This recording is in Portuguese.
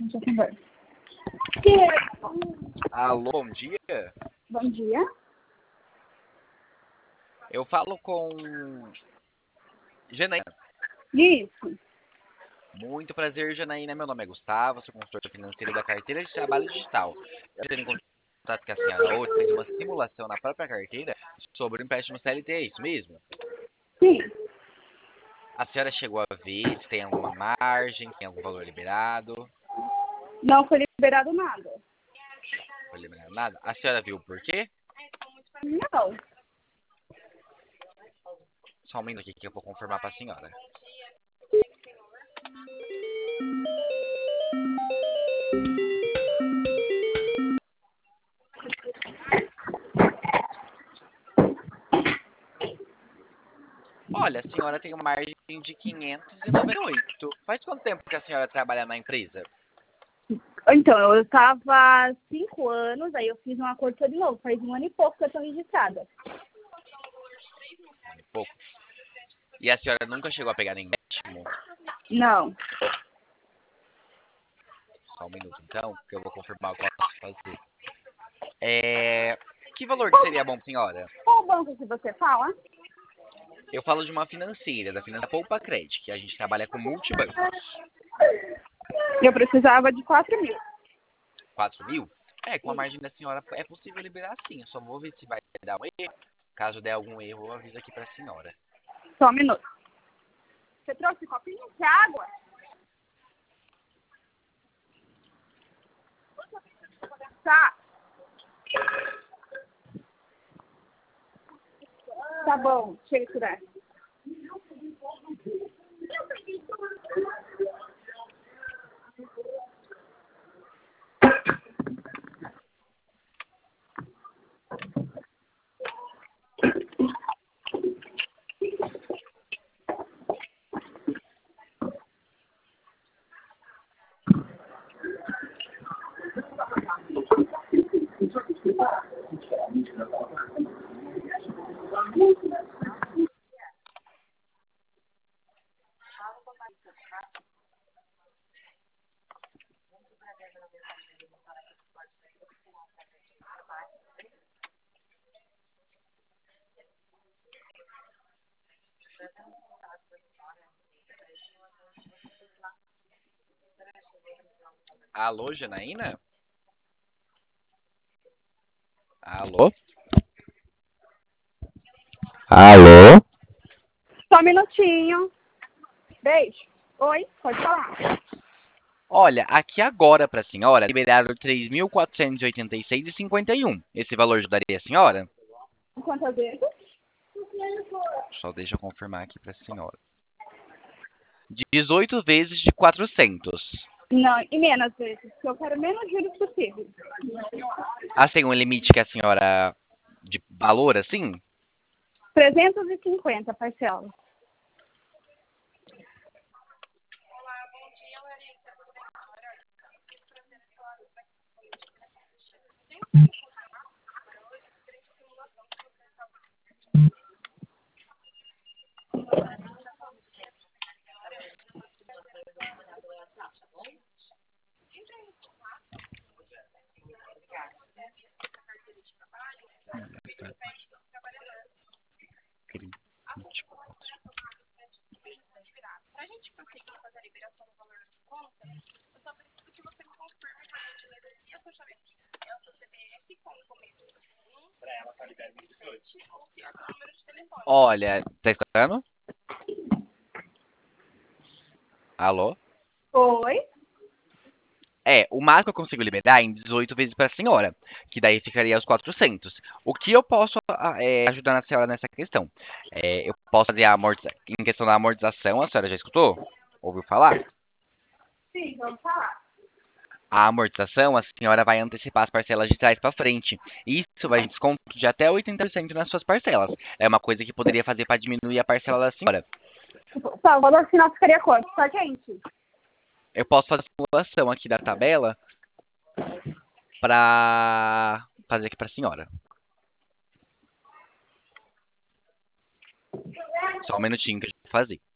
Já conversa. Alô, bom dia. Bom dia. Eu falo com Janaína. Isso. Muito prazer, Janaína. Meu nome é Gustavo, sou consultor financeiro da carteira de trabalho digital. Eu tenho contato com a senhora hoje, fez uma simulação na própria carteira sobre o empréstimo CLT, é isso mesmo? Sim. A senhora chegou a ver se tem alguma margem, se tem algum valor liberado? Não foi liberado nada. Não foi liberado nada? A senhora viu por quê? Não. Só um minuto aqui que eu vou confirmar para a senhora. Olha, a senhora tem uma margem de 598. Faz quanto tempo que a senhora trabalha na empresa? Então, eu estava há 5 anos, aí eu fiz um acordo de novo. Faz 1 ano e pouco que eu estou registrada. Pouco. E a senhora nunca chegou a pegar nenhum empréstimo? Não. Só um minuto, então, que eu vou confirmar o que eu posso fazer. Que valor que seria bom, senhora? Qual banco que você fala? Eu falo de uma financeira, da financeira Poupa Credit, que a gente trabalha com multibancos. Eu precisava de 4.000. 4.000? Com a margem da senhora é possível liberar sim. Eu só vou ver se vai dar um erro. Caso der algum erro, eu aviso aqui pra senhora. Só um minuto. Você trouxe copinho de água? Tá. Tá bom. Chega de tirar. Alô, Janaína? Alô? Alô? Só um minutinho. Beijo. Oi, pode falar. Olha, aqui agora pra senhora, liberaram 3.486,51. Esse valor ajudaria a senhora? Quantas vezes? Só deixa eu confirmar aqui pra senhora. 18 vezes de 400. Não, e menos vezes, porque eu quero menos juros possível. Assim, um limite que a senhora... de valor, assim? 350 parcelas. Olha, tá escutando? Alô? Oi? O máximo que eu consigo liberar é em 18 vezes para a senhora, que daí ficaria aos 400. O que eu posso ajudar a senhora nessa questão? Eu posso fazer em questão da amortização, a senhora já escutou? Ouviu falar? Sim, vamos falar. A amortização, a senhora vai antecipar as parcelas de trás para frente. Isso vai em desconto de até 80% nas suas parcelas. É uma coisa que poderia fazer para diminuir a parcela da senhora. Tá, o valor final ficaria quanto? Só gente? Eu posso fazer a simulação aqui da tabela para fazer aqui para a senhora. Só um minutinho que eu já vou fazer.